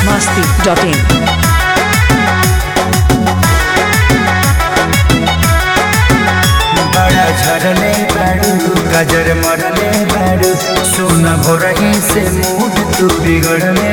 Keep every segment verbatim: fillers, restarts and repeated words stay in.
masti dot in. बड़ा झरले बाड़ू गजर मरले बाड़ू सोना भोरही से मूड तू बिगड़ले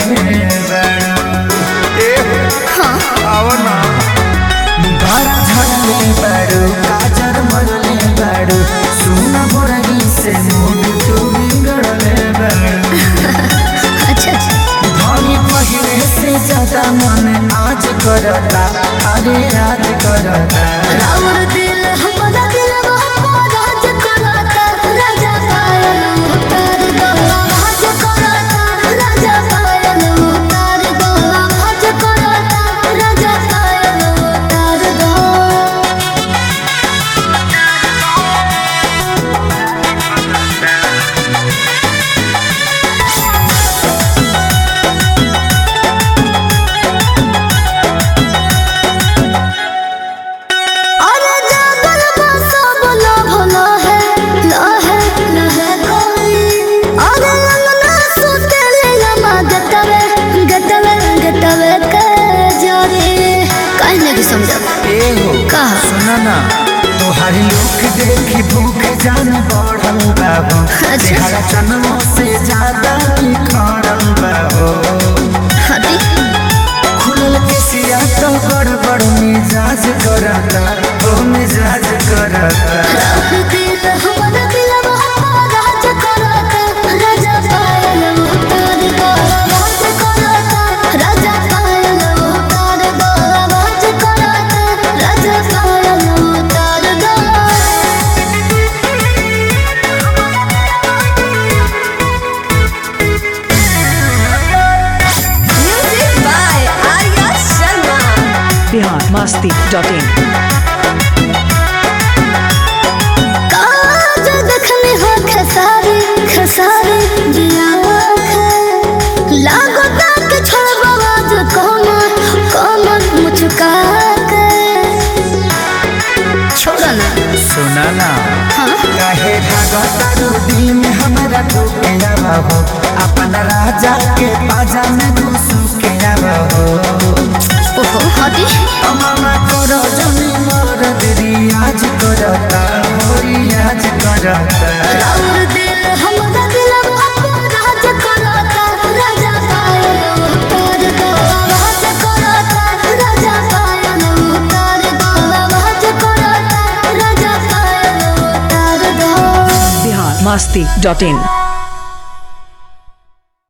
बाड़ू आवना बड़ा झरले बाड़ू गजर मरले बाड़ू सोना भोरही से मूड तू बिगड़ले बाड़ू अच्छा धनी पहले से ज्यादा मन आज करता अरे आज करता राउर दिल हमारा दिल राज कराता राजा पायल उतार दो राज कराता राजा पायल उतार दो राज कराता राजा पायल उतार दो अरे जागल बसा बोलो भलो है लो है लो है कोई अरे ललना सुते ले लमा गतवे गतवे गतवे के जोरे काहे नहीं समझा ए हो कहा सुना ना तोहारी लोग देखी भूख जान बढ़ल बाबू अच्छा। तेरा जन्मों से ज्यादा निखरल बाबू हटी खुलल के सिया तो गड़बड़ मिजाज करता ओ मिजाज करता राउर दिल हमारा दिल राज कराता राजा पायल उतार दो राज कराता राजा पायल उतार दो राज कराता राजा पायल उतार दो music by Arya Sharma Bihar masti dot in. काज देखने हो खसारी खसारी जिया लागो ताक छोड़बा आज कोमर कोमर मुचका के छोड़ा ना सुना ना हाँ काहे भागता रो दिल में हमारा ठोके बाबू अपन राजा के पाजा में घुसू के बाबू ओहो हटी मामा करो जमी मरद रियाज करता हो रियाज करता राउर दिल हमारा दिल राज कराता राजा पायल उतार दो राज कराता राजा पायल उतार दो राज कराता राजा पायल उतार दो Bihar masti dot in.